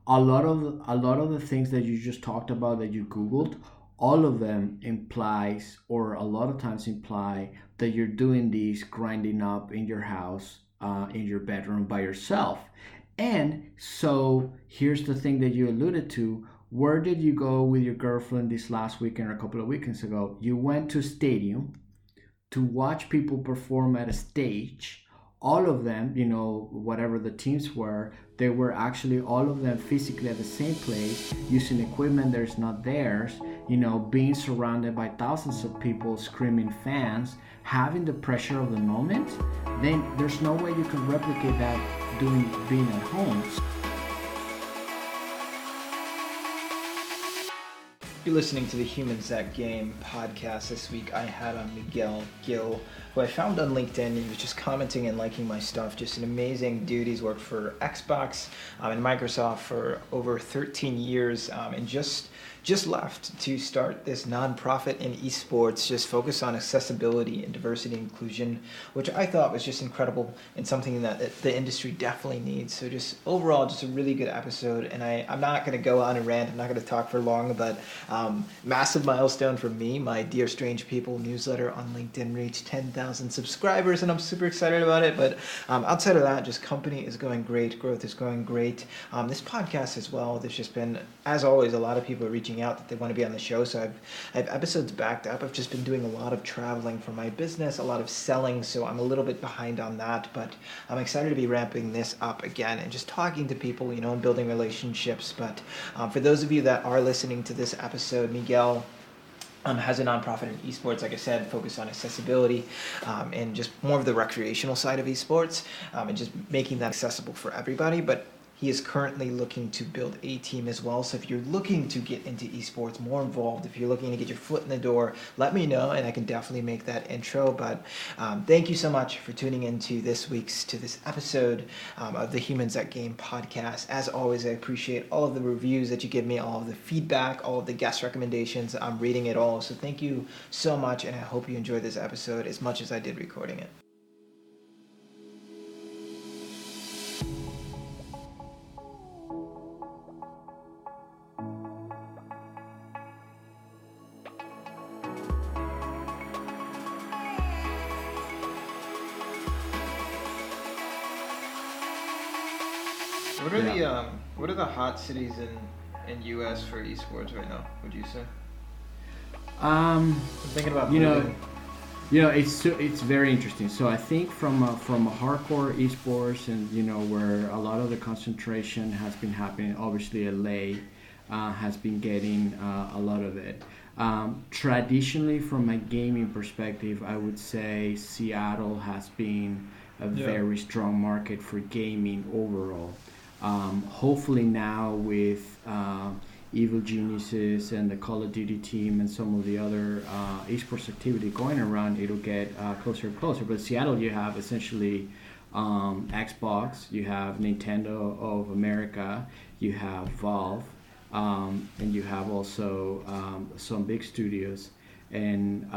a lot of the things that you just talked about that you googled, all of them implies, or a lot of times imply, that you're doing these grinding up in your house, in your bedroom by yourself. And so here's the thing that you alluded to. Where did you go with your girlfriend this last weekend or a couple of weekends ago? You went to a stadium to watch people perform at a stage. All of them, whatever the teams were, they were actually all of them physically at the same place, using equipment that's not theirs, being surrounded by thousands of people, screaming fans, having the pressure of the moment. Then there's no way you can replicate that being at home. You're listening to the Humans That Game podcast. This week I had on Miguel Gil, who I found on LinkedIn. He was just commenting and liking my stuff. Just an amazing dude. He's worked for Xbox and Microsoft for over 13 years, and just left to start this nonprofit in esports, just focused on accessibility and diversity and inclusion, which I thought was just incredible and something that the industry definitely needs. So just overall, just a really good episode. And I'm not going to go on and rant. I'm not going to talk for long, but massive milestone for me. My Dear Strange People newsletter on LinkedIn reached 10,000 subscribers, and I'm super excited about it. But outside of that, just company is going great. Growth is going great. This podcast as well, there's just been, as always, a lot of people are reaching out that they want to be on the show. So I have episodes backed up. I've just been doing a lot of traveling for my business, a lot of selling. So I'm a little bit behind on that, but I'm excited to be ramping this up again and just talking to people, and building relationships. But for those of you that are listening to this episode, Miguel has a nonprofit in esports, like I said, focused on accessibility and just more of the recreational side of esports, and just making that accessible for everybody. But he is currently looking to build a team as well. So if you're looking to get into esports, more involved, if you're looking to get your foot in the door, let me know and I can definitely make that intro. But thank you so much for tuning into this episode of the Humans That Game podcast. As always, I appreciate all of the reviews that you give me, all of the feedback, all of the guest recommendations. I'm reading it all. So thank you so much, and I hope you enjoyed this episode as much as I did recording it. What are the hot cities in US for esports right now, would you say? I'm thinking about it's very interesting. So I think from a hardcore esports, and where a lot of the concentration has been happening, obviously LA has been getting a lot of it. Traditionally, from a gaming perspective, I would say Seattle has been a very strong market for gaming overall. Hopefully now with Evil Geniuses and the Call of Duty team and some of the other esports activity going around, it'll get closer and closer. But Seattle, you have essentially Xbox, you have Nintendo of America, you have Valve, and you have also some big studios, and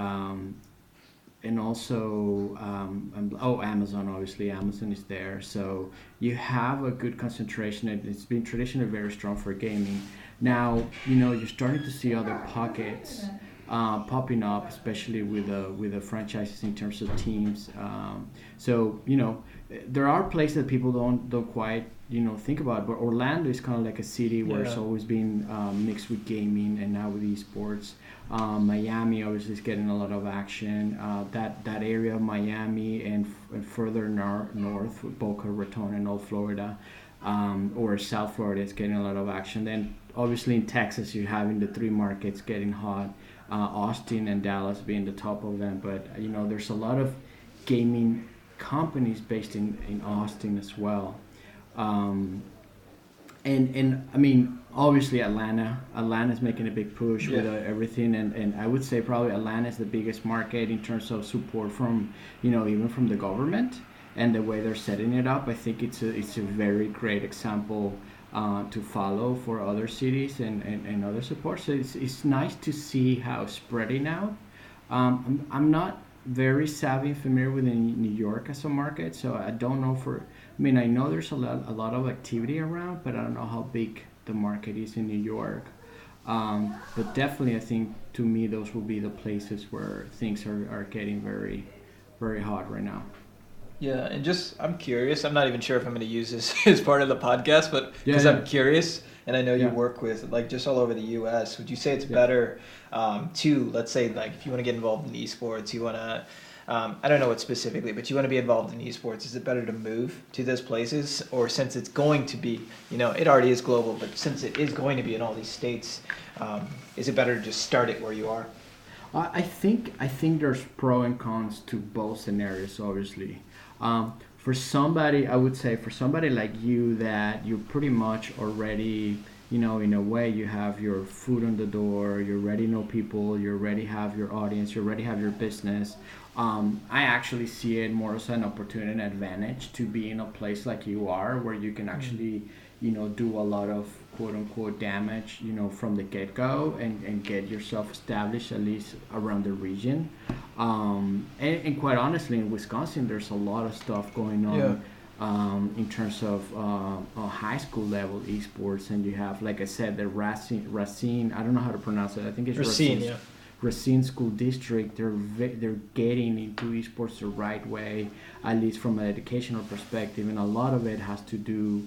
also Amazon. Obviously Amazon is there, so you have a good concentration. It's been traditionally very strong for gaming. Now you're starting to see other pockets popping up, especially with the franchises in terms of teams. So there are places that people don't quite think about, but Orlando is kind of like a city where it's always been mixed with gaming, and now with esports. Miami obviously is getting a lot of action. That area of Miami and further north with Boca Raton and all Florida, or South Florida, is getting a lot of action. Then obviously in Texas you're having the three markets getting hot, Austin and Dallas being the top of them. But there's a lot of gaming companies based in Austin as well. And I mean, obviously Atlanta's making a big push with everything, and I would say probably Atlanta is the biggest market in terms of support from even from the government and the way they're setting it up. I think it's a very great example to follow for other cities and other support. So it's nice to see how it's spreading out. I'm not very savvy and familiar with New York as a market, so I don't know I know there's a lot of activity around, but I don't know how big the market is in New York. But definitely, I think to me those will be the places where things are getting very, very hot right now. Yeah, and just I'm curious. I'm not even sure if I'm going to use this as part of the podcast, but because Yeah. I'm curious, and I know you Yeah. work with like just all over the U.S. Would you say it's Yeah. better to, let's say, like if you want to get involved in esports, you want to, I don't know what specifically, but you want to be involved in esports. Is it better to move to those places, or since it's going to be, it already is global, but since it is going to be in all these states, is it better to just start it where you are? I think there's pro and cons to both scenarios, obviously. For somebody, I would say for somebody like you that you're pretty much already, in a way you have your foot on the door, you already know people, you already have your audience, you already have your business. I actually see it more as an opportunity and advantage to be in a place like you are where you can actually, do a lot of quote unquote damage, from the get go and get yourself established at least around the region. And quite honestly, in Wisconsin, there's a lot of stuff going on. Yeah. In terms of high school level esports, and you have, like I said, the Racine. I don't know how to pronounce it. I think it's Racine, yeah. Racine School District. They're getting into esports the right way, at least from an educational perspective, and a lot of it has to do,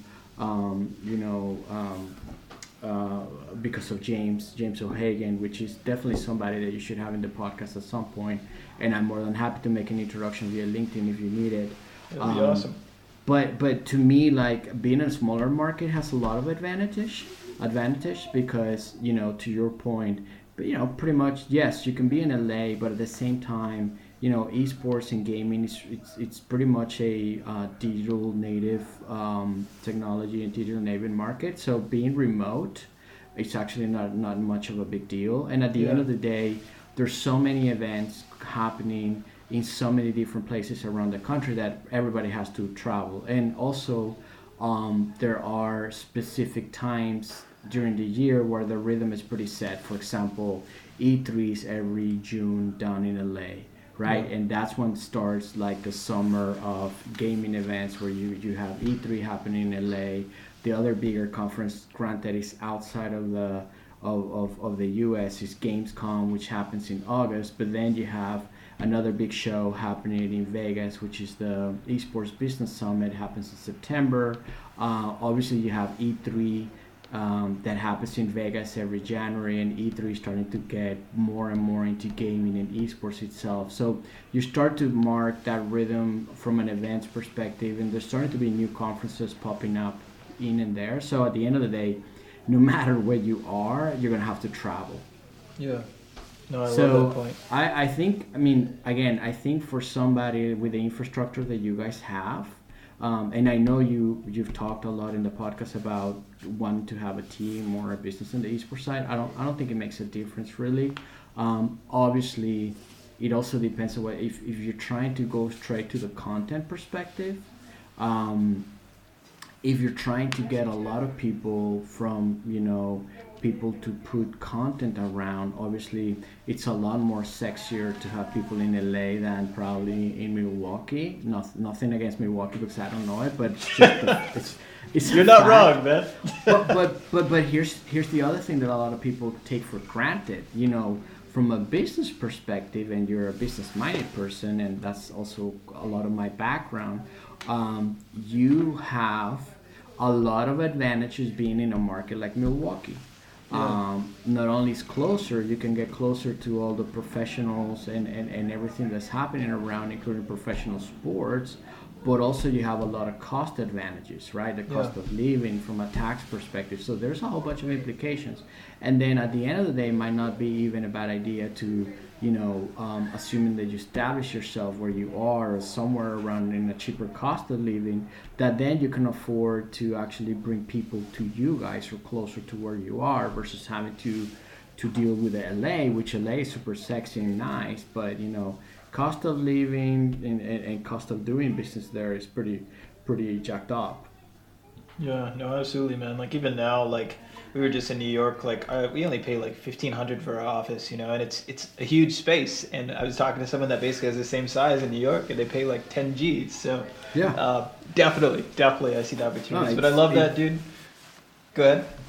because of James O'Hagan, which is definitely somebody that you should have in the podcast at some point. And I'm more than happy to make an introduction via LinkedIn if you need it. That'd be awesome. But to me, like being in a smaller market has a lot of advantage because to your point, but pretty much yes, you can be in LA, but at the same time, esports and gaming it's pretty much a digital native technology and digital native market. So being remote, it's actually not much of a big deal. And at the end of the day, there's so many events happening in so many different places around the country that everybody has to travel. And also, there are specific times during the year where the rhythm is pretty set. For example, E3 is every June down in LA, right? And that's when it starts like the summer of gaming events where you have E3 happening in LA. The other bigger conference, granted, is outside of the US, is Gamescom, which happens in August. But then you have another big show happening in Vegas, which is the Esports Business Summit, happens in September. Obviously, you have E3 that happens in Vegas every January, and E3 is starting to get more and more into gaming and esports itself. So you start to mark that rhythm from an events perspective, and there's starting to be new conferences popping up in and there. So at the end of the day, no matter where you are, you're going to have to travel. Yeah. No, I So love that point. I think, I think for somebody with the infrastructure that you guys have, and I know you've talked a lot in the podcast about wanting to have a team or a business on the esports side. I don't think it makes a difference really. Obviously, it also depends on if you're trying to go straight to the content perspective. If you're trying to get a lot of people from, people to put content around, obviously it's a lot more sexier to have people in LA than probably in Milwaukee. Nothing against Milwaukee because I don't know it, but it's just it's You're not fact. wrong, man. but here's the other thing that a lot of people take for granted. From a business perspective, and you're a business-minded person, and that's also a lot of my background. You have a lot of advantages being in a market like Milwaukee. Not only is closer, you can get closer to all the professionals and everything that's happening around, including professional sports, but also you have a lot of cost advantages, right? The cost of living from a tax perspective. So there's a whole bunch of implications. And then at the end of the day, it might not be even a bad idea to, assuming that you establish yourself where you are or somewhere around in a cheaper cost of living, that then you can afford to actually bring people to you guys or closer to where you are versus having to deal with the LA, which LA is super sexy and nice, but cost of living and cost of doing business there is pretty jacked up. Yeah, no, absolutely, man. Like even now, like we were just in New York, like we only pay like $1,500 for our office, and it's a huge space. And I was talking to someone that basically has the same size in New York, and they pay like 10 G's. So Yeah. definitely, I see the opportunities. No, but I love that, dude. Go ahead.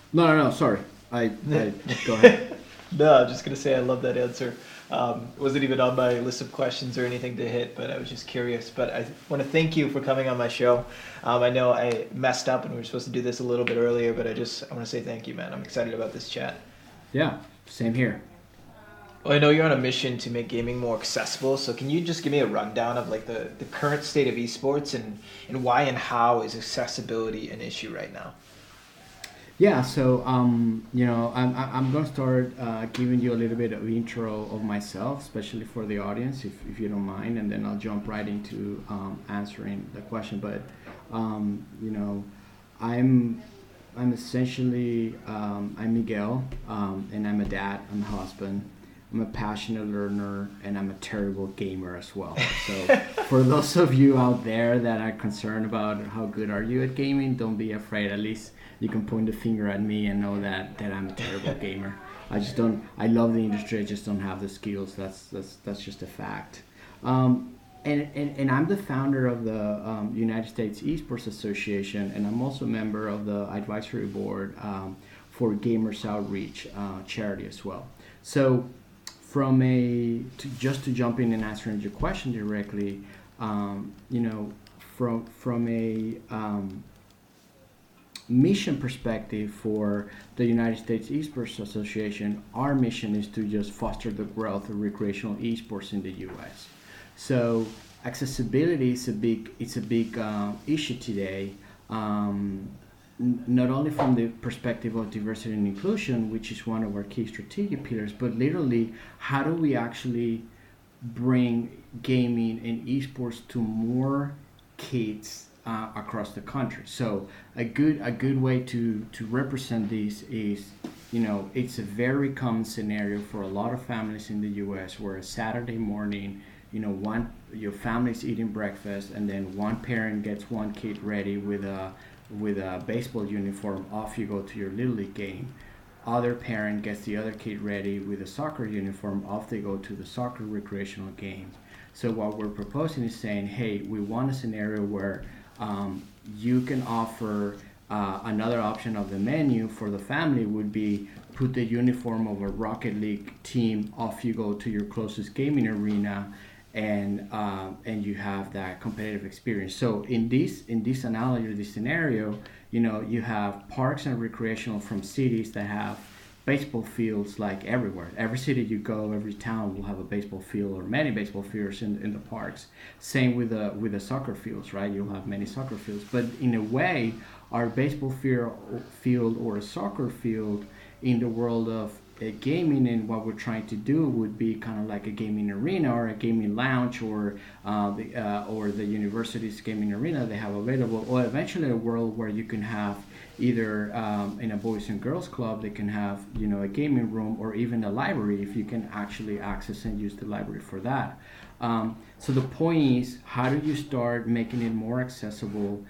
No. Sorry. I go ahead. No, I'm just gonna say I love that answer. It wasn't even on my list of questions or anything to hit, but I was just curious. But I want to thank you for coming on my show. I know I messed up and we were supposed to do this a little bit earlier, but I want to say thank you, man. I'm excited about this chat. Yeah. Same here. Well, I know you're on a mission to make gaming more accessible, so can you just give me a rundown of like the current state of esports and why and how is accessibility an issue right now? Yeah, so I'm going to start giving you a little bit of intro of myself, especially for the audience, if you don't mind, and then I'll jump right into answering the question. But you know, I'm essentially I'm Miguel, and I'm a dad, I'm a husband, I'm a passionate learner, and I'm a terrible gamer as well. So for those of you out there that are concerned about how good are you at gaming, don't be afraid. At least you can point the finger at me and know that I'm a terrible gamer. I just don't. I love the industry. I just don't have the skills. That's just a fact. And I'm the founder of the United States Esports Association, and I'm also a member of the advisory board for Gamers Outreach charity as well. So, just to jump in and answering your question directly, from a mission perspective for the United States Esports Association, our mission is to just foster the growth of recreational esports in the U.S. So accessibility is a big issue today, not only from the perspective of diversity and inclusion, which is one of our key strategic pillars, but literally how do we actually bring gaming and esports to more kids across the country. So a good way to represent this is, it's a very common scenario for a lot of families in the U.S. where a Saturday morning, your family's eating breakfast, and then one parent gets one kid ready with a baseball uniform. Off you go to your Little League game. Other parent gets the other kid ready with a soccer uniform. Off they go to the soccer recreational game. So what we're proposing is saying, hey, we want a scenario where you can offer another option of the menu for the family would be put the uniform of a Rocket League team, off you go to your closest gaming arena, and you have that competitive experience. So in this analogy, this scenario, you have parks and recreational from cities that have baseball fields like everywhere. Every city you go, every town will have a baseball field or many baseball fields in the parks. Same with the soccer fields, right? You'll have many soccer fields. But in a way, our baseball field or a soccer field in the world of gaming, and what we're trying to do would be kind of like a gaming arena or a gaming lounge or the university's gaming arena they have available, or eventually a world where you can have either in a boys and girls club they can have a gaming room, or even a library if you can actually access and use the library for that. So the point is, how do you start making it more accessible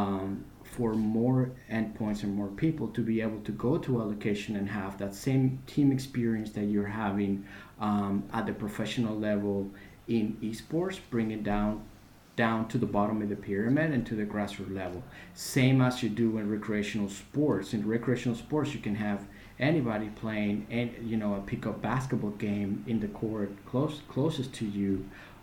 for more endpoints and more people to be able to go to a location and have that same team experience that you're having at the professional level in esports, bring it down to the bottom of the pyramid and to the grassroots level. Same as you do in recreational sports. In recreational sports, you can have anybody playing a pickup basketball game in the court closest to you.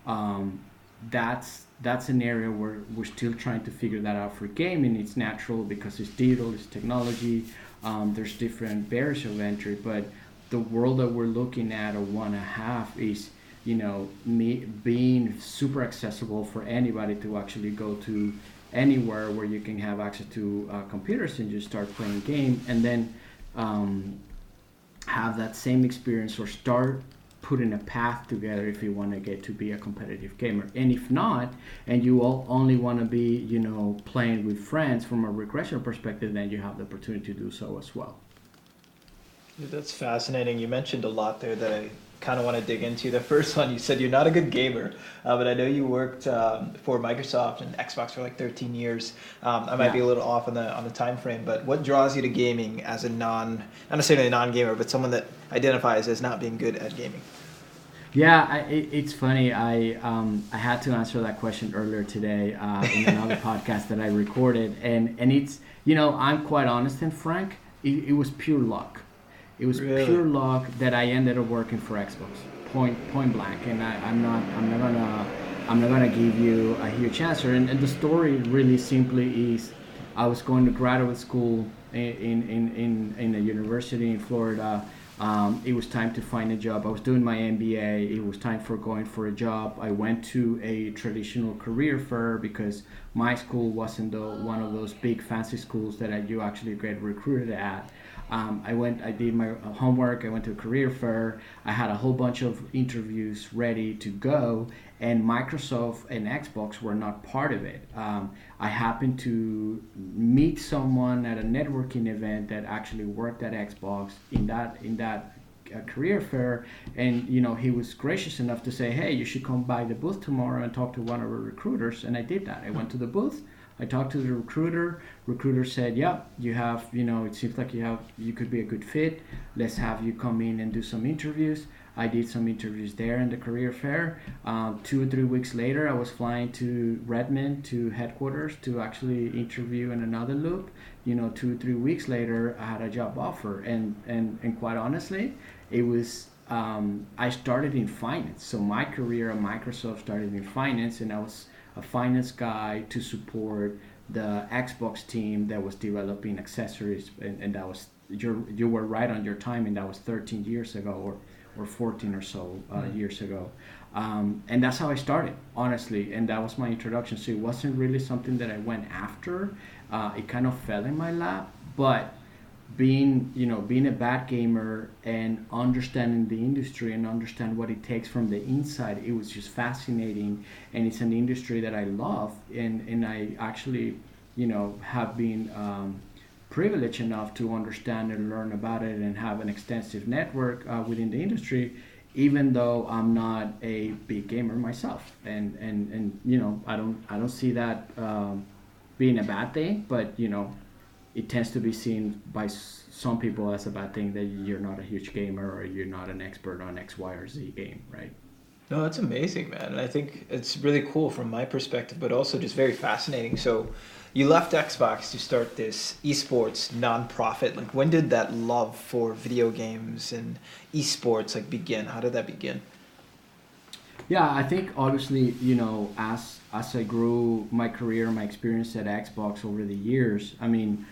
That's an area where we're still trying to figure that out for gaming. It's natural because it's digital, it's technology. There's different barriers of entry, but the world that we're looking at or want to have is being super accessible for anybody to actually go to anywhere where you can have access to computers and just start playing game, and then have that same experience, or start putting a path together if you want to get to be a competitive gamer. And if not, and you all only want to be playing with friends from a recreational perspective, then you have the opportunity to do so as well. That's fascinating. You mentioned a lot there that I kind of want to dig into. The first one, you said you're not a good gamer, but I know you worked for Microsoft and Xbox for like 13 years. I might be a little off on the time frame, but what draws you to gaming as a not necessarily a non-gamer, but someone that identifies as not being good at gaming? Yeah, it's funny. I had to answer that question earlier today in another podcast that I recorded, and it's I'm quite honest and frank. it was pure luck. It was Really? pure luck that I ended up working for Xbox, point blank. And I'm not gonna give you a huge answer. And the story really simply is, I was going to graduate school in a university in Florida. It was time to find a job. I was doing my MBA. It was time for going for a job. I went to a traditional career fair because my school wasn't one of those big fancy schools that you actually get recruited at. I did my homework. I went to a career fair. I had a whole bunch of interviews ready to go, and Microsoft and Xbox were not part of it. I happened to meet someone at a networking event that actually worked at Xbox in that career fair, and he was gracious enough to say, "Hey, you should come by the booth tomorrow and talk to one of our recruiters." And I did that. I went to the booth. I talked to the recruiter. Recruiter said, "Yeah, you have. It seems like you could be a good fit. Let's have you come in and do some interviews." I did some interviews there in the career fair. 2 or 3 weeks later, I was flying to Redmond to headquarters to actually interview in another loop. 2 or 3 weeks later, I had a job offer, and quite honestly, it was. I started in finance, so my career at Microsoft started in finance, and I was a finance guy to support the Xbox team that was developing accessories, and that was you were right on your timing. That was 13 years ago, or 14 or so years ago, and that's how I started, honestly, and that was my introduction. So it wasn't really something that I went after. It kind of fell in my lap, but being a bad gamer and understanding the industry and understand what it takes from the inside, it was just fascinating, and it's an industry that I love, and I actually have been privileged enough to understand and learn about it and have an extensive network within the industry, even though I'm not a big gamer myself, and I don't see that being a bad thing, but it tends to be seen by some people as a bad thing that you're not a huge gamer or you're not an expert on X, Y, or Z game, right? No, that's amazing, man. And I think it's really cool from my perspective, but also just very fascinating. So you left Xbox to start this esports nonprofit. Like, when did that love for video games and esports begin? How did that begin? Yeah, I think obviously, as I grew my career, my experience at Xbox over the years, I mean,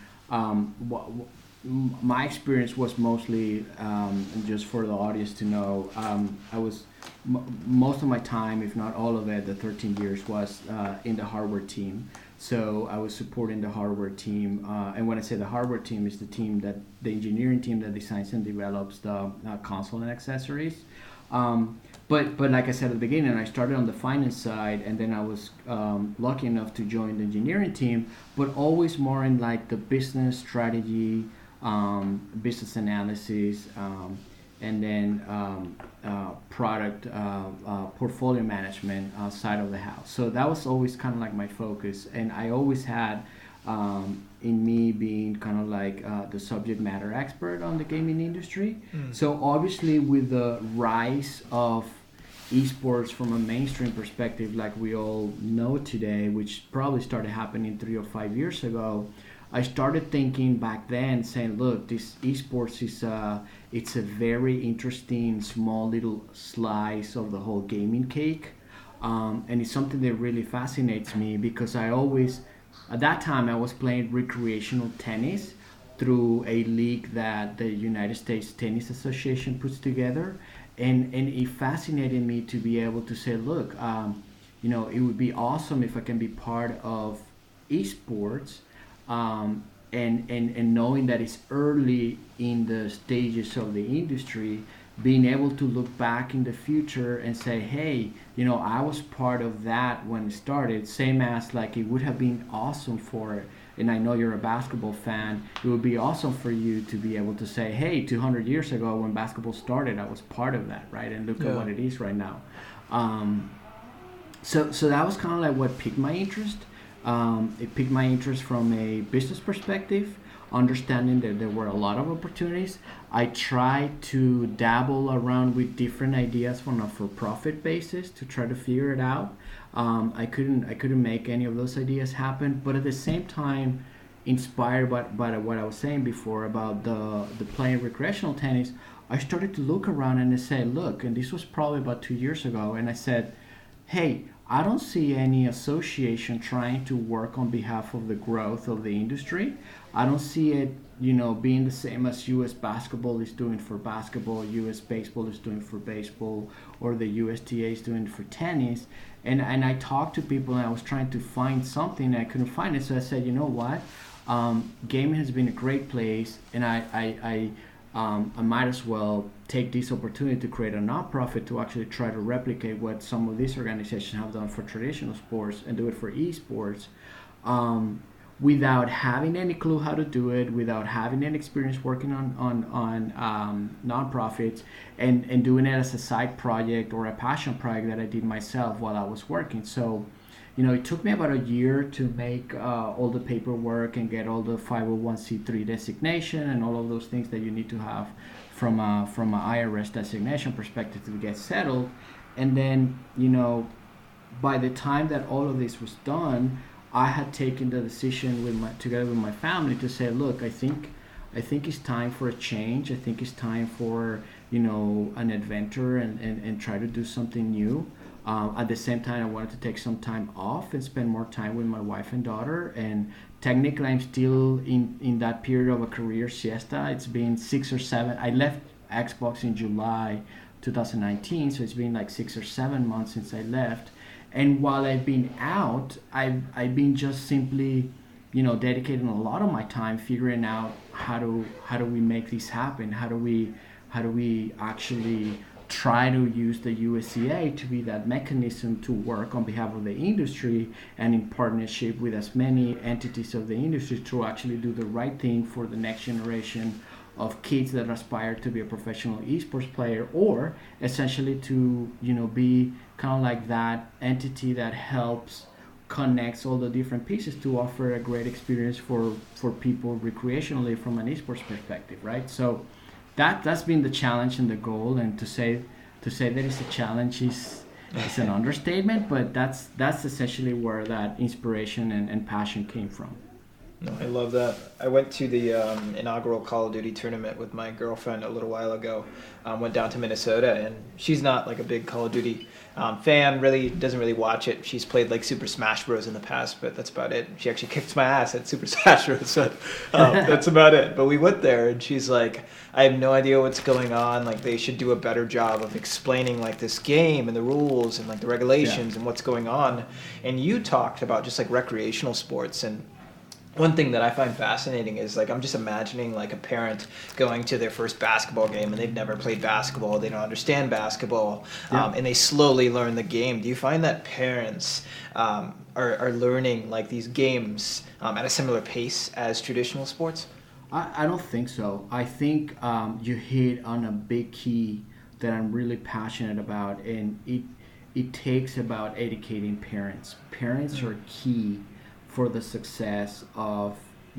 my experience was mostly, and just for the audience to know, I was most of my time, if not all of it, the 13 years was in the hardware team. So I was supporting the hardware team, and when I say the hardware team, is the engineering team that designs and develops the console and accessories. But like I said at the beginning, I started on the finance side, and then I was lucky enough to join the engineering team, but always more in the business strategy, business analysis, and then product portfolio management side of the house. So that was always kind of my focus, and I always had in me being kind of the subject matter expert on the gaming industry. So obviously, with the rise of esports from a mainstream perspective, like we all know today, which probably started happening 3 or 5 years ago, I started thinking back then, saying, look, this esports it's a very interesting small little slice of the whole gaming cake, and it's something that really fascinates me because at that time I was playing recreational tennis through a league that the United States Tennis Association puts together, and it fascinated me to be able to say, look, it would be awesome if I can be part of esports, and knowing that it's early in the stages of the industry, being able to look back in the future and say, hey, I was part of that when it started, same as it would have been awesome and I know you're a basketball fan, it would be awesome for you to be able to say, hey, 200 years ago when basketball started, I was part of that, right? And look at what it is right now. So that was kind of what piqued my interest. It piqued my interest from a business perspective, understanding that there were a lot of opportunities. I tried to dabble around with different ideas from a for-profit basis to try to figure it out. I couldn't make any of those ideas happen, but at the same time, inspired by what I was saying before about the playing recreational tennis, I started to look around and I said, look, and this was probably about 2 years ago, and I said, hey, I don't see any association trying to work on behalf of the growth of the industry. I don't see it, being the same as U.S. basketball is doing for basketball, U.S. baseball is doing for baseball, or the USTA is doing for tennis. And I talked to people and I was trying to find something and I couldn't find it. So I said, you know what? Gaming has been a great place, and I might as well take this opportunity to create a nonprofit to actually try to replicate what some of these organizations have done for traditional sports and do it for esports, without having any clue how to do it, without having any experience working on nonprofits, and doing it as a side project or a passion project that I did myself while I was working. So it took me about a year to make all the paperwork and get all the 501c3 designation and all of those things that you need to have from an IRS designation perspective to get settled. And then, by the time that all of this was done, I had taken the decision together with my family to say, look, I think it's time for a change. I think it's time for, an adventure and try to do something new. At the same time, I wanted to take some time off and spend more time with my wife and daughter. And technically, I'm still in that period of a career siesta. It's been 6 or 7. I left Xbox in July 2019, so it's been like 6 or 7 months since I left. And while I've been out, I've been just simply, dedicating a lot of my time figuring out how do we make this happen? How do we actually try to use the USCA to be that mechanism to work on behalf of the industry and in partnership with as many entities of the industry to actually do the right thing for the next generation of kids that aspire to be a professional esports player, or essentially to be kind of like that entity that helps connects all the different pieces to offer a great experience for people recreationally from an esports perspective, right? So that's been the challenge and the goal, and to say that it's a challenge is an understatement, but that's essentially where that inspiration and passion came from. No, I love that. I went to the inaugural Call of Duty tournament with my girlfriend a little while ago. Went down to Minnesota, and she's not like a big Call of Duty fan, really doesn't really watch it. She's played like Super Smash Bros. In the past, but that's about it. She actually kicked my ass at Super Smash Bros. So that's about it. But we went there, and she's like, I have no idea what's going on. Like, they should do a better job of explaining like this game and the rules and like the regulations and what's going on. And you talked about just like recreational sports, and one thing that I find fascinating is like I'm just imagining like a parent going to their first basketball game and they've never played basketball, they don't understand basketball, and they slowly learn the game. Do you find that parents are learning like these games at a similar pace as traditional sports? I don't think so. I think you hit on a big key that I'm really passionate about, and it takes about educating parents. Parents are key for the success of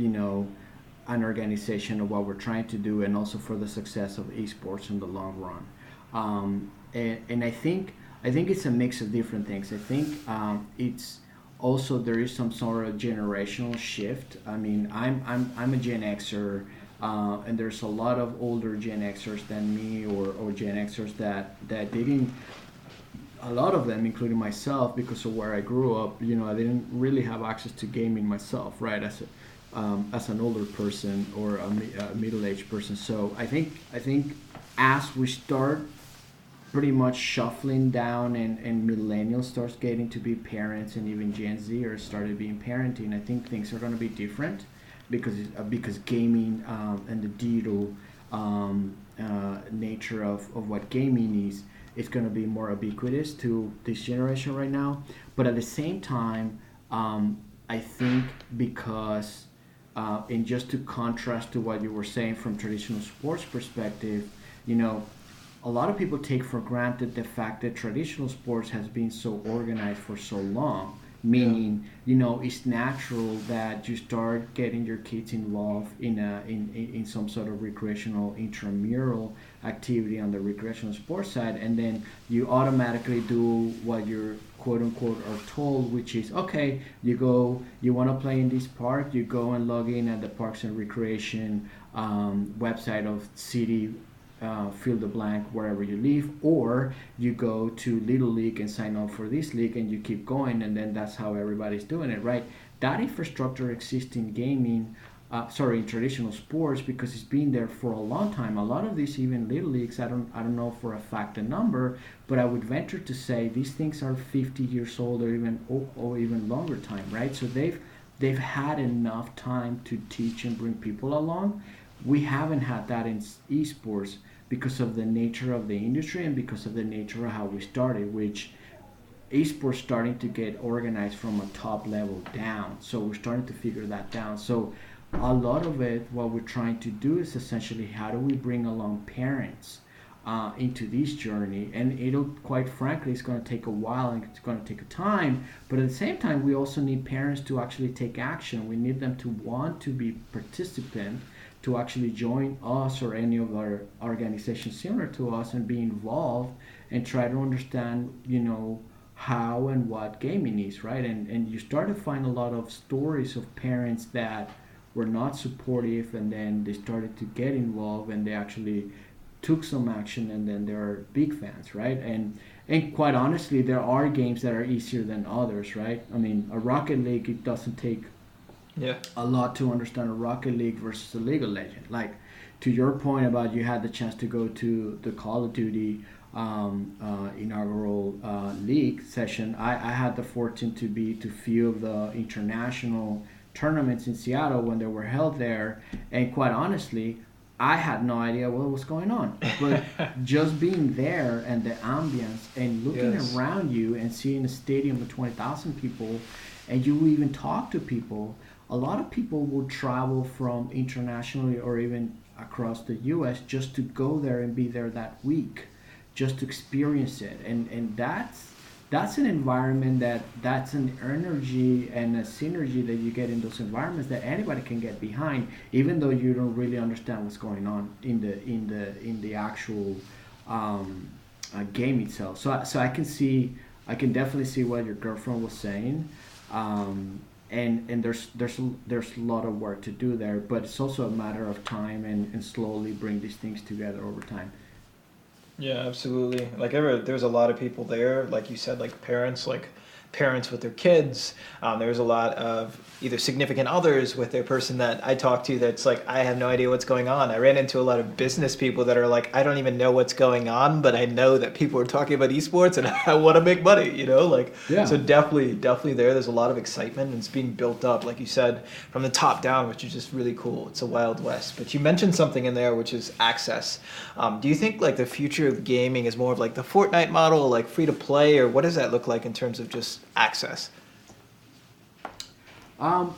an organization of what we're trying to do, and also for the success of esports in the long run. And I think it's a mix of different things. I think it's also there is some sort of generational shift. I mean, I'm a Gen Xer, and there's a lot of older Gen Xers than me, or Gen Xers that didn't. A lot of them, including myself, because of where I grew up, I didn't really have access to gaming myself, right? As an older person or a middle-aged person. So I think as we start pretty much shuffling down, and millennials starts getting to be parents, and even Gen Zers started being parenting, I think things are going to be different because gaming and the digital nature of what gaming is. It's going to be more ubiquitous to this generation right now. But at the same time, I think because, and just to contrast to what you were saying from traditional sports perspective, a lot of people take for granted the fact that traditional sports has been so organized for so long. Yeah. meaning it's natural that you start getting your kids involved in some sort of recreational intramural activity on the recreational sports side, and then you automatically do what you're quote unquote are told, which is okay, you want to play in this park, you go and log in at the Parks and Recreation website of city, fill the blank wherever you live, or you go to Little League and sign up for this league and you keep going, and then that's how everybody's doing it, right? That infrastructure exists in gaming, in traditional sports, because it's been there for a long time. A lot of these, even Little Leagues, I don't know for a fact the number, but I would venture to say these things are 50 years old or even longer time, right? So they've had enough time to teach and bring people along. We haven't had that in esports because of the nature of the industry and because of the nature of how we started, which esports starting to get organized from a top level down. So we're starting to figure that down. So a lot of it, what we're trying to do is essentially how do we bring along parents into this journey, and it'll quite frankly it's going to take a while and it's going to take a time, but at the same time we also need parents to actually take action. We need them to want to be participant, to actually join us or any of our organizations similar to us and be involved and try to understand how and what gaming is, right? And you start to find a lot of stories of parents that were not supportive, and then they started to get involved and they actually took some action, and then they're big fans, right? And quite honestly, there are games that are easier than others, right? I mean, a Rocket League, it doesn't take Yeah. a lot to understand a Rocket League versus a League of Legends. Like, to your point about you had the chance to go to the Call of Duty inaugural league session, I had the fortune to few of the international tournaments in Seattle when they were held there, and quite honestly, I had no idea what was going on. But just being there and the ambience and looking Yes. around you and seeing a stadium of 20,000 people, and you even talk to people, a lot of people will travel from internationally or even across the US just to go there and be there that week, just to experience it. And that's an environment that's an energy and a synergy that you get in those environments that anybody can get behind, even though you don't really understand what's going on in the actual game itself. So I can definitely see what your girlfriend was saying. And there's a lot of work to do there, but it's also a matter of time and slowly bring these things together over time. Yeah, absolutely. There's a lot of people there, like you said, like parents with their kids. There's a lot of either significant others with their person that I talk to that's like, I have no idea what's going on. I ran into a lot of business people that are like, I don't even know what's going on, but I know that people are talking about esports and I want to make money, Yeah. So definitely there's a lot of excitement and it's being built up, like you said, from the top down, which is just really cool. It's a Wild West. But you mentioned something in there, which is access. Do you think like the future of gaming is more of like the Fortnite model, like free to play, or what does that look like in terms of just access? Um,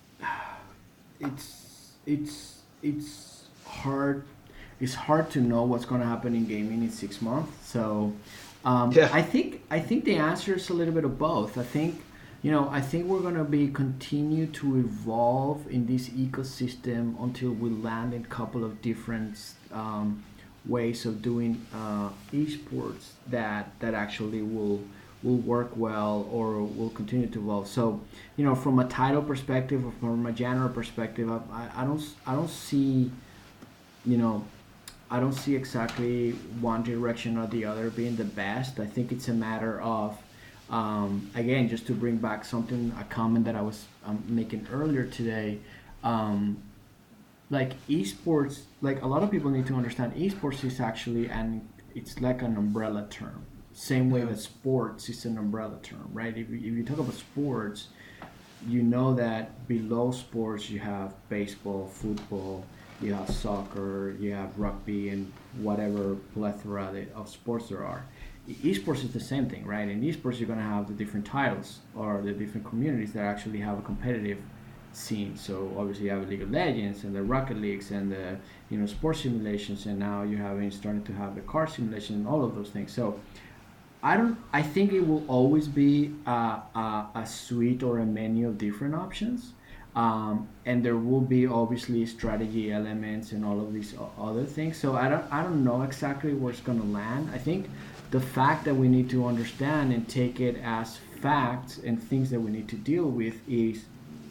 it's hard. It's hard to know what's going to happen in gaming in 6 months. So, Yeah. I think the answer is a little bit of both. I think we're going to be continue to evolve in this ecosystem until we land in a couple of different ways of doing esports that actually will work well or will continue to evolve. So, from a title perspective or from a genre perspective, I don't see, you know, I don't see exactly one direction or the other being the best. I think it's a matter of, again, just to bring back a comment that I was making earlier today. Like esports, like a lot of people need to understand, esports is actually it's like an umbrella term. Same way Yeah. that sports is an umbrella term, right? If you talk about sports, you know that below sports you have baseball, football, you have soccer, you have rugby, and whatever plethora of sports there are. Esports is the same thing, right? In esports, you're going to have the different titles or the different communities that actually have a competitive scene. So obviously, you have League of Legends and the Rocket Leagues and the sports simulations, and now you're starting to have the car simulation and all of those things. So I think it will always be a suite or a menu of different options, and there will be obviously strategy elements and all of these other things. So I don't know exactly where it's going to land. I think the fact that we need to understand and take it as facts and things that we need to deal with is,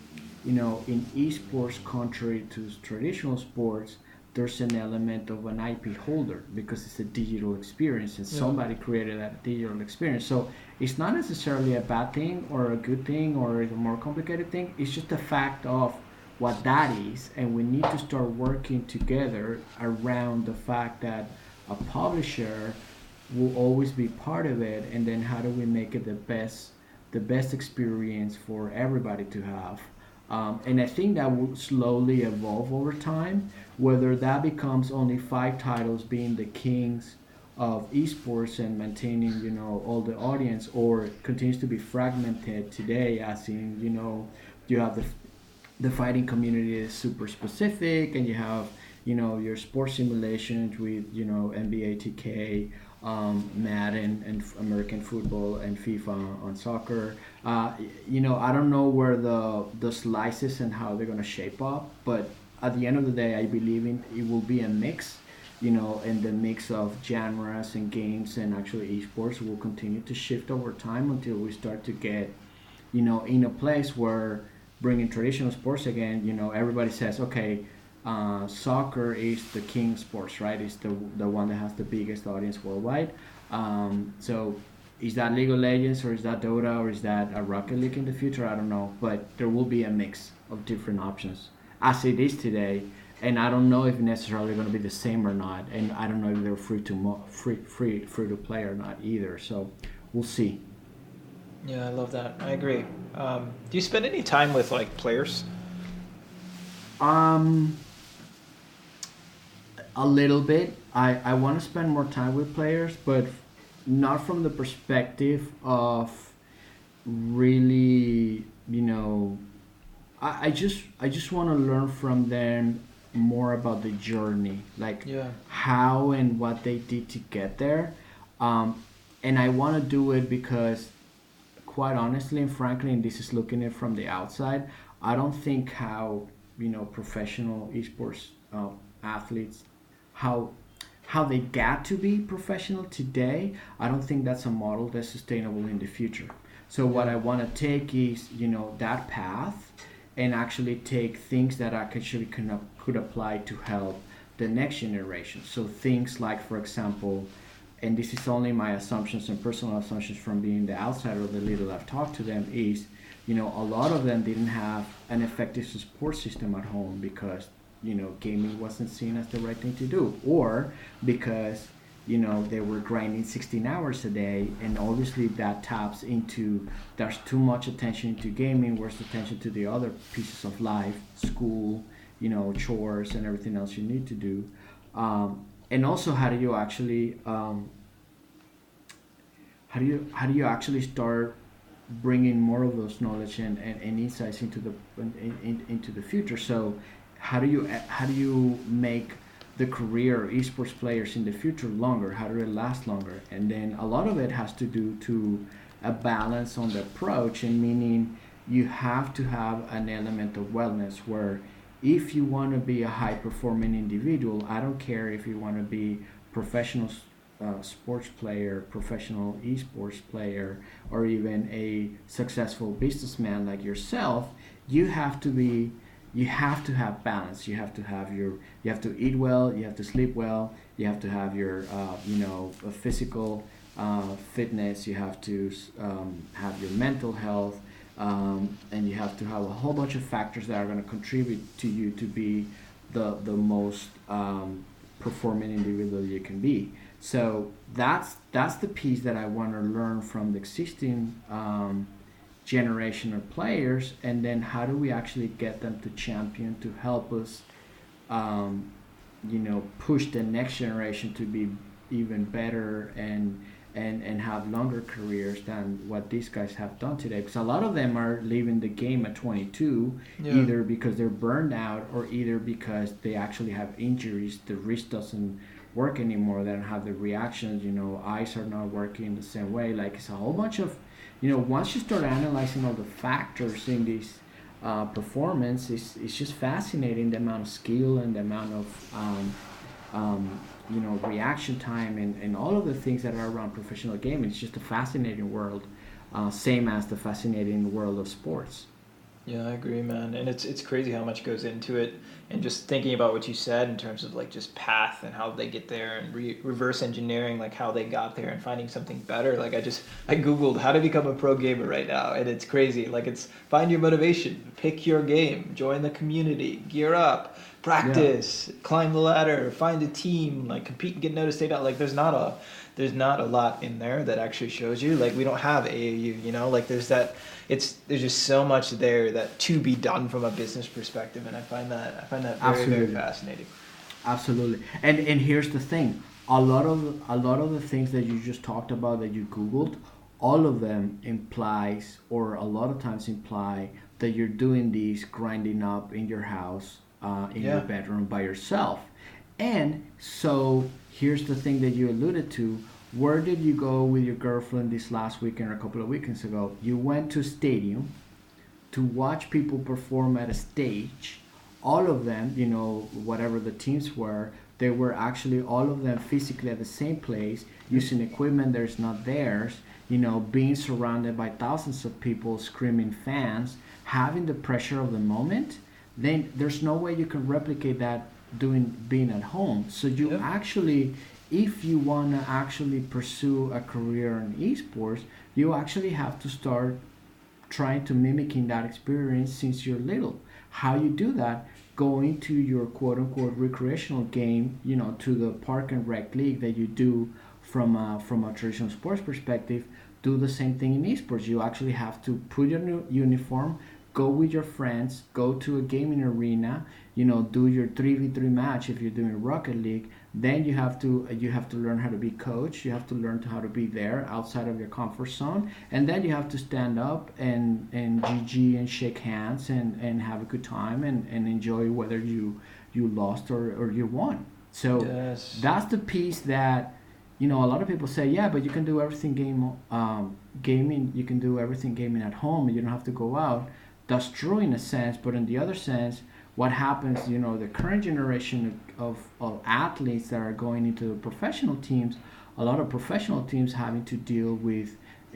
in esports, contrary to traditional sports, there's an element of an IP holder because it's a digital experience and somebody created that digital experience. So it's not necessarily a bad thing or a good thing or a more complicated thing. It's just the fact of what that is, and we need to start working together around the fact that a publisher will always be part of it, and then how do we make it the best experience for everybody to have. And I think that will slowly evolve over time. Whether that becomes only 5 titles being the kings of esports and maintaining, all the audience, or it continues to be fragmented today, as in, you have the fighting community is super specific, and you have, your sports simulations with, NBA 2K, Madden and American football and FIFA on soccer. I don't know where the slices and how they're gonna shape up, but at the end of the day, I believe it will be a mix. And the mix of genres and games and actually esports will continue to shift over time until we start to get, in a place where bringing traditional sports again. Everybody says, okay, soccer is the king sports, right? It's the one that has the biggest audience worldwide. So is that League of Legends, or is that Dota, or is that a Rocket League in the future? I don't know, but there will be a mix of different options as it is today, and I don't know if necessarily going to be the same or not, and I don't know if they're free to play or not either. So we'll see. Yeah, I love that. I agree. Do you spend any time with like players? Um, a little bit. I want to spend more time with players, but not from the perspective of really, I just want to learn from them more about the journey, like Yeah. how and what they did to get there. And I want to do it because, quite honestly and frankly, and this is looking at it from the outside, I don't think how, professional esports athletes, how how they got to be professional today, I don't think that's a model that's sustainable in the future. So what I want to take is, that path, and actually take things that I actually could apply to help the next generation. So things like, for example, and this is only my assumptions and personal assumptions from being the outsider, the little I've talked to them, is, a lot of them didn't have an effective support system at home because, gaming wasn't seen as the right thing to do, or because, they were grinding 16 hours a day, and obviously that taps into, there's too much attention to gaming, where's attention to the other pieces of life, school, chores and everything else you need to do. And also, how do you actually how do you actually start bringing more of those knowledge and insights into into the future? So how do you make the career of esports players in the future longer? How do they last longer? And then a lot of it has to do to a balance on the approach, and meaning you have to have an element of wellness where, if you want to be a high performing individual, I don't care if you want to be professional sports player, professional esports player, or even a successful businessman like yourself, you have to be you have to have balance. You have to eat well, you have to sleep well, you have to have your physical fitness, you have to have your mental health, and you have to have a whole bunch of factors that are going to contribute to you to be the most performing individual you can be. So that's the piece that I want to learn from the existing generation of players, and then how do we actually get them to champion to help us, push the next generation to be even better and have longer careers than what these guys have done today, because a lot of them are leaving the game at 22, either because they're burned out or either because they actually have injuries, the wrist doesn't work anymore. They don't have the reactions. Eyes are not working the same way. Like, it's a whole bunch of, once you start analyzing all the factors in this performance, it's just fascinating, the amount of skill and the amount of reaction time and all of the things that are around professional gaming. It's just a fascinating world, same as the fascinating world of sports. Yeah, I agree, man. And it's crazy how much goes into it. And just thinking about what you said in terms of like just path and how they get there and reverse engineering like how they got there and finding something better. Like I Googled how to become a pro gamer right now, and it's crazy. Like, it's find your motivation, pick your game, join the community, gear up, practice, climb the ladder, find a team, like compete and get noticed. Like, there's not a lot in there that actually shows you. Like, we don't have AAU, like there's just so much there that to be done from a business perspective, and I find that very, very fascinating. Absolutely. And here's the thing. A lot of the things that you just talked about that you Googled, all of them implies, or a lot of times imply, that you're doing these grinding up in your house, in your bedroom by yourself. And so here's the thing that you alluded to. Where did you go with your girlfriend this last weekend or a couple of weekends ago? You went to a stadium to watch people perform at a stage. All of them, whatever the teams were, they were actually all of them physically at the same place, using equipment that's not theirs, being surrounded by thousands of people, screaming fans, having the pressure of the moment. Then there's no way you can replicate that being at home. So you actually, if you want to actually pursue a career in esports, you actually have to start trying to mimicking that experience since you're little. How you do that? Going to your quote-unquote recreational game, to the park and rec league that you do from a traditional sports perspective. Do the same thing in esports. You actually have to put your new uniform, go with your friends, go to a gaming arena, do your 3v3 match if you're doing Rocket League. Then you have to learn how to be coach. You have to learn how to be there outside of your comfort zone, and then you have to stand up and GG and shake hands and have a good time and enjoy whether you lost or you won. So that's the piece that a lot of people say, yeah, but you can do everything gaming. You can do everything gaming at home. You don't have to go out. That's true in a sense, but in the other sense, what happens, the current generation of athletes that are going into professional teams, a lot of professional teams having to deal with,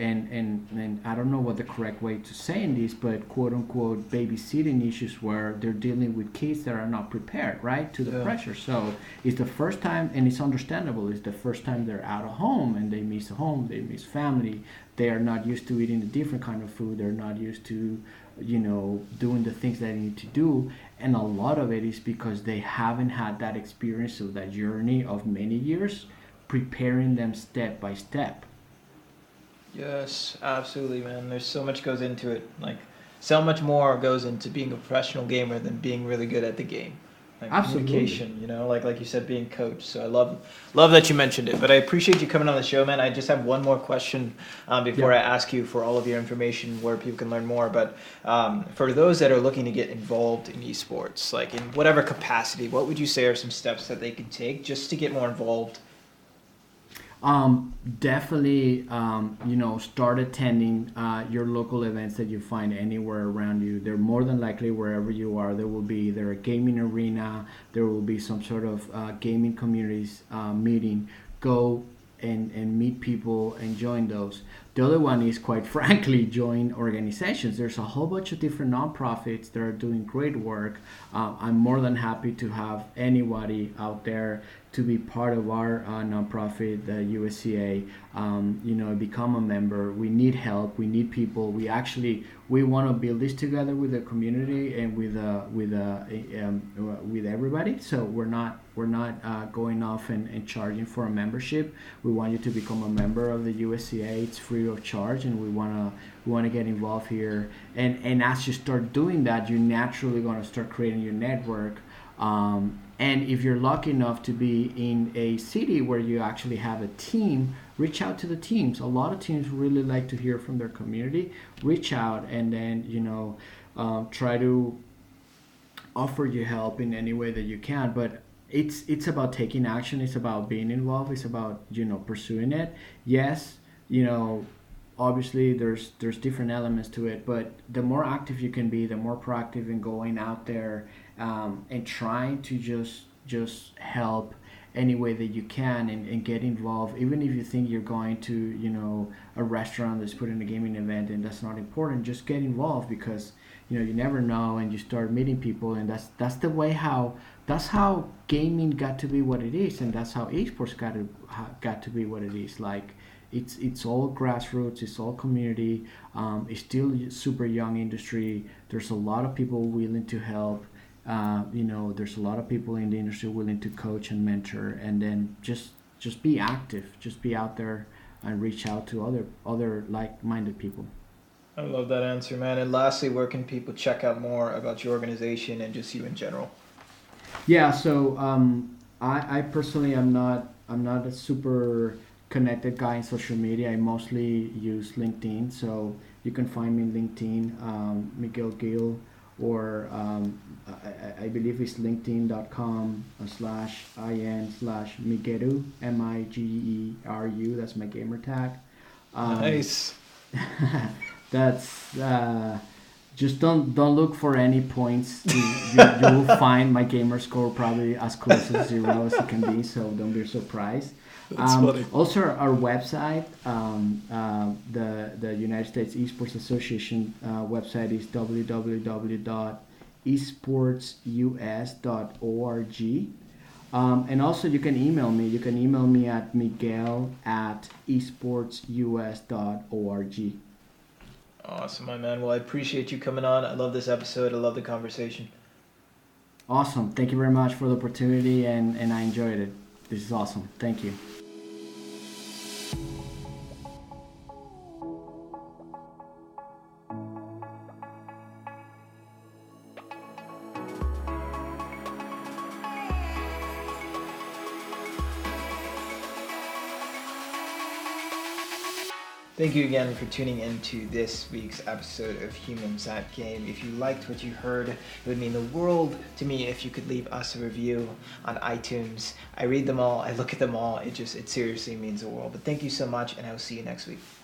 and I don't know what the correct way to say in this, but quote unquote babysitting issues where they're dealing with kids that are not prepared, right, to the pressure. So it's the first time, and it's understandable, it's the first time they're out of home and they miss home, they miss family, they are not used to eating a different kind of food, they're not used to doing the things that they need to do. And a lot of it is because they haven't had that experience of that journey of many years, preparing them step by step. Yes, absolutely, man. There's so much goes into it. Like, so much more goes into being a professional gamer than being really good at the game. Like, communication, like you said, being coach. So I love that you mentioned it. But I appreciate you coming on the show, man. I just have one more question before I ask you for all of your information where people can learn more. But for those that are looking to get involved in esports, like in whatever capacity, what would you say are some steps that they can take just to get more involved? Definitely, start attending your local events that you find anywhere around you. They're more than likely wherever you are. There will be either a gaming arena, there will be some sort of gaming communities meeting. Go and meet people and join those. The other one is, quite frankly, join organizations. There's a whole bunch of different nonprofits that are doing great work. I'm more than happy to have anybody out there to be part of our nonprofit, the USCA, become a member. We need help. We need people. We want to build this together with the community and with everybody. So we're not going off and charging for a membership. We want you to become a member of the USCA. It's free of charge, and we want to get involved here. And as you start doing that, you're naturally going to start creating your network. And if you're lucky enough to be in a city where you actually have a team, reach out to the teams. A lot of teams really like to hear from their community. Reach out and then, try to offer you help in any way that you can. But it's about taking action. It's about being involved. It's about pursuing it. Yes, you know obviously there's different elements to it, but the more active you can be, the more proactive in going out there, and trying to just help any way that you can, and get involved, even if you think you're going to a restaurant that's putting a gaming event and that's not important. Just get involved, because you never know, and you start meeting people, and that's the way how that's how gaming got to be what it is, and that's how esports got to be what it is. Like, it's all grassroots, it's all community. It's still super young industry. There's a lot of people willing to help. There's a lot of people in the industry willing to coach and mentor, and then just be active, just be out there and reach out to other like-minded people. I love that answer, man. And lastly, where can people check out more about your organization and just you in general? Yeah, so I personally I'm not a super connected guy in social media. I mostly use LinkedIn, so you can find me in LinkedIn, Miguel Gil, or I believe it's linkedin.com/in/Migeru, Migeru. That's my gamer tag. Nice. That's just don't look for any points. You will find my gamer score probably as close as 0 as it can be, so don't be surprised. Also, our website, the United States Esports Association website is www.esportsus.org. And also, you can email me. You can email me at miguel@esportsus.org. Awesome, my man. Well, I appreciate you coming on. I love this episode. I love the conversation. Awesome. Thank you very much for the opportunity, and I enjoyed it. This is awesome. Thank you. Thank you again for tuning in to this week's episode of Humans at Game. If you liked what you heard, it would mean the world to me if you could leave us a review on iTunes. I read them all, I look at them all, it seriously means the world. But thank you so much, and I will see you next week.